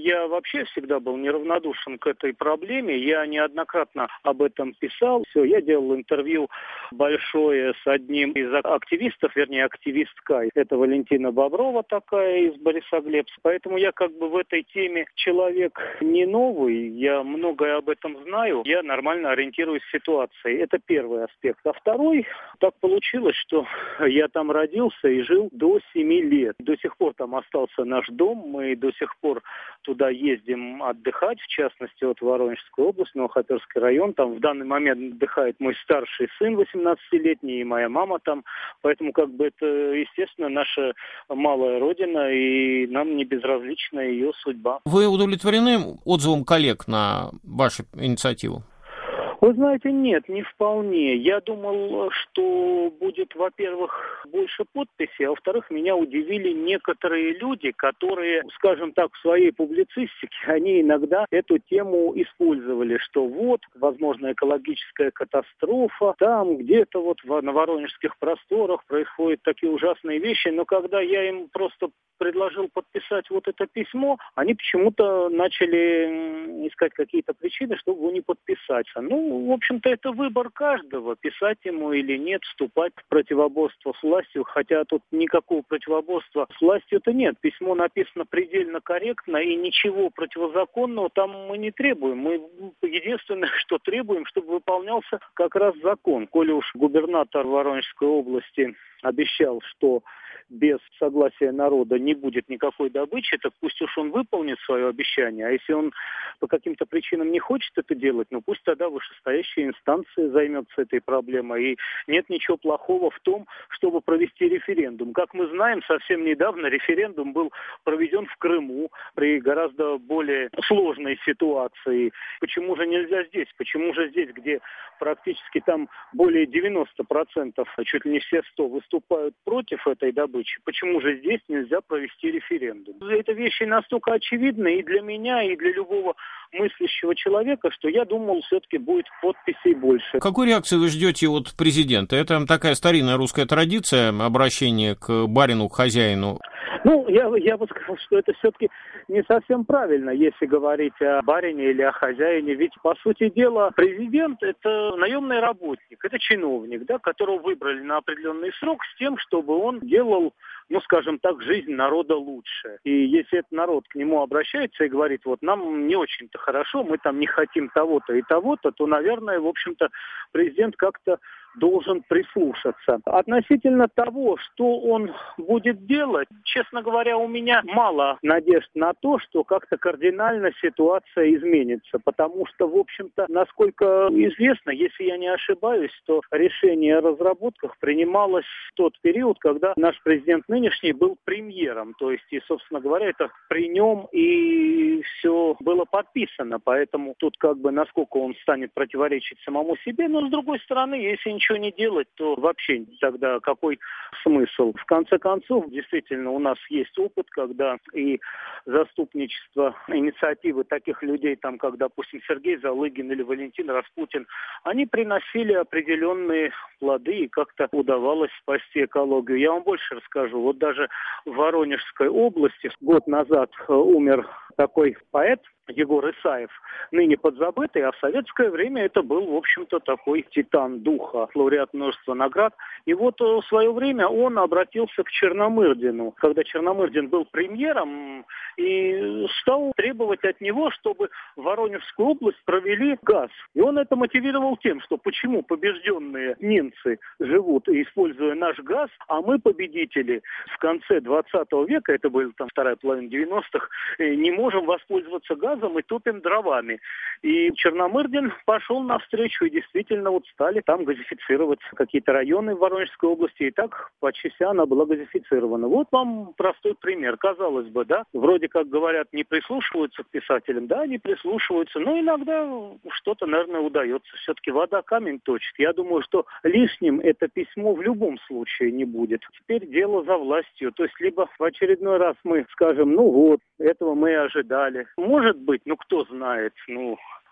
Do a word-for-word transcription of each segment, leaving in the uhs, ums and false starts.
Я вообще всегда был неравнодушен к этой проблеме. Я неоднократно об этом писал. Все, я делал интервью большое с одним из активистов, вернее, активисткой. Это Валентина Боброва такая из Борисоглебска. Поэтому я как бы в этой теме человек не новый. Я многое об этом знаю. Я нормально ориентируюсь в ситуации. Это первый аспект. А второй, так получилось, что я там родился и жил до семи лет. До сих пор там остался наш дом. Мы до сих пор туда ездим отдыхать, в частности, от Воронежской области, Новохоперский район. Там в данный момент отдыхает мой старший сын, восемнадцатилетний, и моя мама там. Поэтому, как бы, это, естественно, наша малая родина, и нам не безразлична ее судьба. Вы удовлетворены отзывом коллег на вашу инициативу? Вы знаете, нет, не вполне. Я думал, что будет, во-первых, больше подписей, а во-вторых, меня удивили некоторые люди, которые, скажем так, в своей публицистике, они иногда эту тему использовали, что вот, возможно, экологическая катастрофа, там где-то вот на воронежских просторах происходят такие ужасные вещи, но когда я им просто предложил подписать вот это письмо, они почему-то начали искать какие-то причины, чтобы его не подписаться. Ну, в общем-то, это выбор каждого, писать ему или нет, вступать в противоборство с властью, хотя тут никакого противоборства с властью-то нет. Письмо написано предельно корректно, и ничего противозаконного там мы не требуем. Мы единственное, что требуем, чтобы выполнялся как раз закон. Коли уж губернатор Воронежской области обещал, что без согласия народа не будет никакой добычи, так пусть уж он выполнит свое обещание. А если он по каким-то причинам не хочет это делать, ну пусть тогда вышестоящая инстанция займется этой проблемой. И нет ничего плохого в том, чтобы провести референдум. Как мы знаем, совсем недавно референдум был проведен в Крыму при гораздо более сложной ситуации. Почему же нельзя здесь? Почему же здесь, где практически там более девяносто процентов, чуть ли не все сто, выступают против этой добычи? Почему же здесь нельзя провести референдум? Это вещи настолько очевидны и для меня, и для любого мыслящего человека, что я думал, все-таки будет подписей больше. Какой реакции вы ждете от президента? Это такая старинная русская традиция обращения к барину, к хозяину. Ну, я, я бы сказал, что это все-таки не совсем правильно, если говорить о барине или о хозяине. Ведь, по сути дела, президент – это наемный работник, это чиновник, да, которого выбрали на определенный срок с тем, чтобы он делал, ну, скажем так, жизнь народа лучше. И если этот народ к нему обращается и говорит, вот нам не очень-то хорошо, мы там не хотим того-то и того-то, то, наверное, в общем-то, президент как-то должен прислушаться. Относительно того, что он будет делать, честно говоря, у меня мало надежд на то, что как-то кардинально ситуация изменится, потому что, в общем-то, насколько известно, если я не ошибаюсь, то решение о разработках принималось в тот период, когда наш президент нынешний был премьером, то есть, и, собственно говоря, это при нем и все было подписано, поэтому тут как бы насколько он станет противоречить самому себе, но с другой стороны, если ничего не делать, то вообще тогда какой смысл? В конце концов, действительно, у нас есть опыт, когда и заступничество инициативы таких людей, там, как, допустим, Сергей Залыгин или Валентин Распутин, они приносили определенные плоды и как-то удавалось спасти экологию. Я вам больше расскажу. Вот даже в Воронежской области год назад умер такой поэт Егор Исаев, ныне подзабытый, а в советское время это был, в общем-то, такой титан духа, лауреат множества наград. И вот в свое время он обратился к Черномырдину, когда Черномырдин был премьером, и стал требовать от него, чтобы в Воронежскую область провели газ. И он это мотивировал тем, что почему побежденные немцы живут, используя наш газ, а мы, победители, в конце двадцатого века, это была там вторая половина девяностых, не можем воспользоваться газом и топим дровами. И Черномырдин пошел навстречу, и действительно вот стали там газифицировать какие-то районы в Воронежской области, и так почти вся она была газифицирована. Вот вам простой пример. Казалось бы, да, вроде как говорят, не прислушиваются к писателям, да, не прислушиваются, но иногда что-то, наверное, удается. Все-таки вода камень точит. Я думаю, что лишним это письмо в любом случае не будет. Теперь дело за властью. То есть либо в очередной раз мы скажем, ну вот, этого мы и ожидали. Может быть, ну кто знает, ну...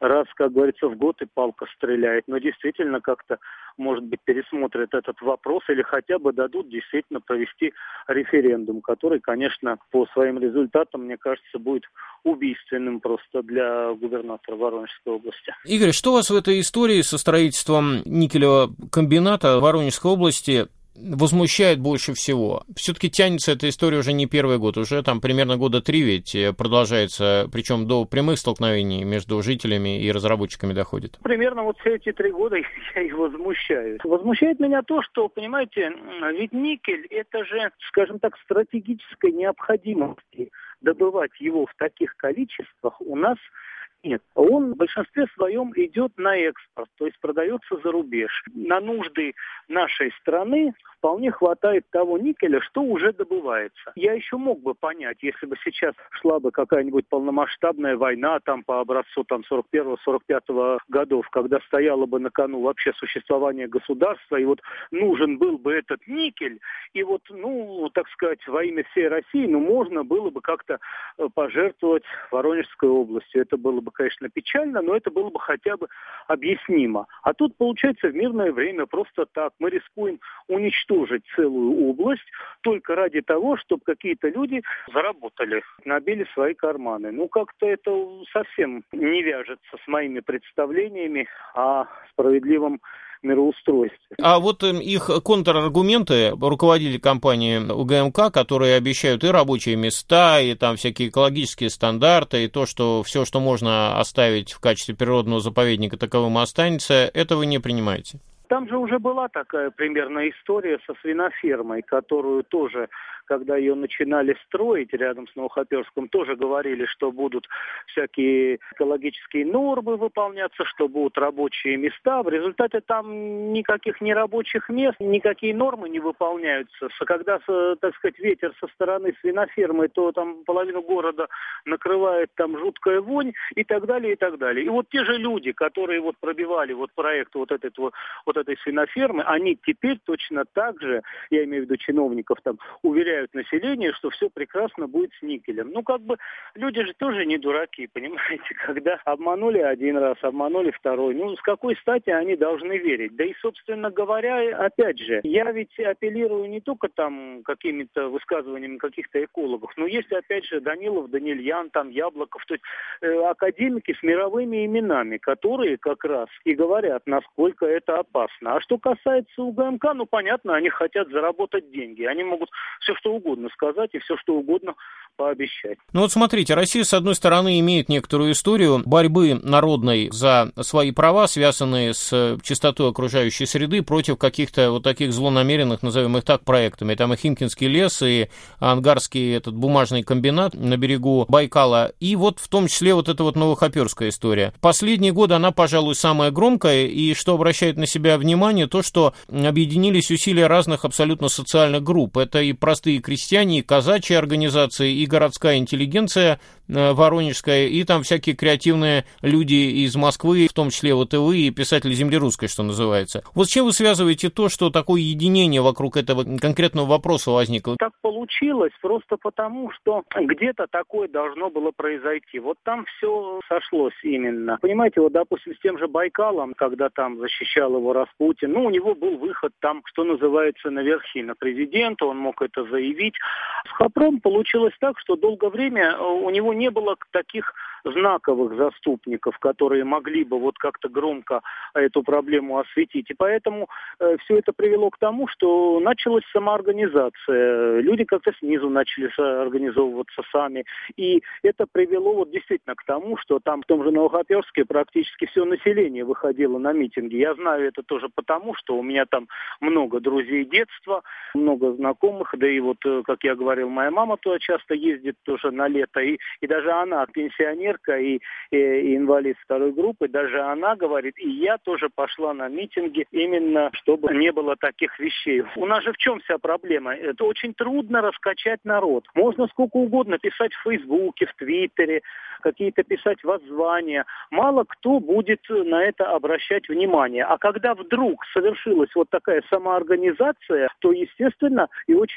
раз, как говорится, в год и палка стреляет. Но действительно как-то, может быть, пересмотрят этот вопрос или хотя бы дадут действительно провести референдум, который, конечно, по своим результатам, мне кажется, будет убийственным просто для губернатора Воронежской области. Игорь, что вас в этой истории со строительством никелевого комбината в Воронежской области возмущает больше всего? Все-таки тянется эта история уже не первый год, уже там примерно года три ведь продолжается, причем до прямых столкновений между жителями и разработчиками доходит. Примерно вот все эти три года я и возмущаюсь. Возмущает меня то, что, понимаете, ведь никель, это же, скажем так, стратегической необходимости добывать его в таких количествах у нас нет. Он в большинстве своем идет на экспорт, то есть продается за рубеж. На нужды нашей страны вполне хватает того никеля, что уже добывается. Я еще мог бы понять, если бы сейчас шла бы какая-нибудь полномасштабная война там по образцу там сорок первого — сорок пятого годов, когда стояло бы на кону вообще существование государства, и вот нужен был бы этот никель, и вот, ну, так сказать, во имя всей России, ну, можно было бы как-то пожертвовать Воронежской областью. Это было бы, конечно, печально, но это было бы хотя бы объяснимо. А тут, получается, в мирное время просто так мы рискуем уничтожить целую область только ради того, чтобы какие-то люди заработали, набили свои карманы. Ну, как-то это совсем не вяжется с моими представлениями о справедливом мироустройстве. А вот их контраргументы руководители компании УГМК, которые обещают и рабочие места, и там всякие экологические стандарты, и то, что все, что можно оставить в качестве природного заповедника, таковым останется, это вы не принимаете? Там же уже была такая примерная история со свинофермой, которую тоже, когда ее начинали строить рядом с Новохоперском, тоже говорили, что будут всякие экологические нормы выполняться, что будут рабочие места. В результате там никаких не рабочих мест, никакие нормы не выполняются. Когда, так сказать, ветер со стороны свинофермы, то там половину города накрывает там жуткая вонь и так далее, и так далее. И вот те же люди, которые вот пробивали вот проект вот этой вот, вот этой свинофермы, они теперь точно так же, я имею в виду чиновников, там, уверяют население, что все прекрасно будет с никелем. Ну, как бы, люди же тоже не дураки, понимаете, когда обманули один раз, обманули второй, ну, с какой стати они должны верить? Да и, собственно говоря, опять же, я ведь апеллирую не только там какими-то высказываниями каких-то экологов, но есть, опять же, Данилов, Данильян, там, Яблоков, то есть э, академики с мировыми именами, которые как раз и говорят, насколько это опасно. А что касается УГМК, ну, понятно, они хотят заработать деньги. Они могут все что угодно сказать и все что угодно пообещать. Ну вот смотрите, Россия, с одной стороны, имеет некоторую историю борьбы народной за свои права, связанные с чистотой окружающей среды, против каких-то вот таких злонамеренных, назовем их так, проектами. Там и Химкинский лес, и Ангарский этот бумажный комбинат на берегу Байкала, и вот в том числе вот эта вот новохоперская история. Последние годы она, пожалуй, самая громкая, и что обращает на себя внимание, то, что объединились усилия разных абсолютно социальных групп. Это и простые крестьяне, и казачьи организации, и городская интеллигенция воронежская, и там всякие креативные люди из Москвы, в том числе вот и вы, и писатели земли русской, что называется. Вот с чем вы связываете то, что такое единение вокруг этого конкретного вопроса возникло? Так получилось просто потому, что где-то такое должно было произойти. Вот там все сошлось именно. Понимаете, вот, допустим, с тем же Байкалом, когда там защищал его Распутин, ну, у него был выход там, что называется, наверхи, на президента, он мог это заявить. С Хопром получилось так, что долгое время у него не было таких знаковых заступников, которые могли бы вот как-то громко эту проблему осветить. И поэтому э, все это привело к тому, что началась самоорганизация. Люди как-то снизу начали организовываться сами. И это привело вот действительно к тому, что там в том же Новохоперске практически все население выходило на митинги. Я знаю это тоже потому, что у меня там много друзей детства, много знакомых, да и вот, как я говорил, моя мама туда часто ездит тоже на лето, и, и даже она пенсионер, И, и, и инвалид второй группы, даже она говорит, и я тоже пошла на митинги именно, чтобы не было таких вещей. У нас же в чем вся проблема? Это очень трудно раскачать народ. Можно сколько угодно писать в Фейсбуке, в Твиттере, какие-то писать воззвания. Мало кто будет на это обращать внимание. А когда вдруг совершилась вот такая самоорганизация, то, естественно, и очень многие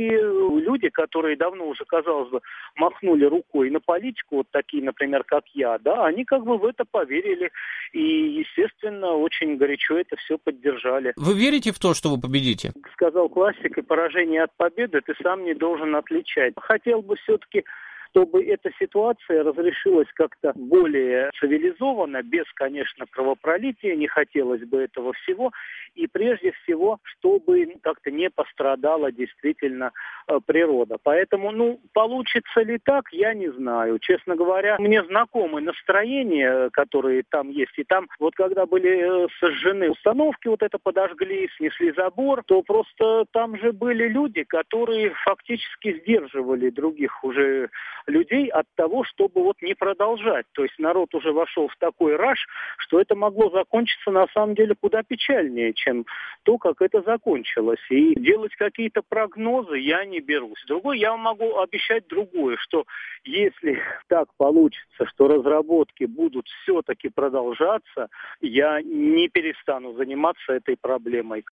многие люди, которые давно уже, казалось бы, махнули рукой на политику, вот такие, например, как я, да, они как бы в это поверили и, естественно, очень горячо это все поддержали. Вы верите в то, что вы победите? Сказал классик, и поражение от победы ты сам не должен отличать. Хотел бы все-таки, чтобы эта ситуация разрешилась как-то более цивилизованно, без, конечно, кровопролития, не хотелось бы этого всего, и прежде всего, чтобы как-то не пострадала действительно э, природа. Поэтому, ну, получится ли так, я не знаю. Честно говоря, мне знакомы настроения, которые там есть, и там вот когда были э, сожжены установки, вот это подожгли, снесли забор, то просто там же были люди, которые фактически сдерживали других уже людей от того, чтобы вот не продолжать. То есть народ уже вошел в такой раж, что это могло закончиться на самом деле куда печальнее, чем то, как это закончилось. И делать какие-то прогнозы я не берусь. Другой, я могу обещать другое, что если так получится, что разработки будут все-таки продолжаться, я не перестану заниматься этой проблемой.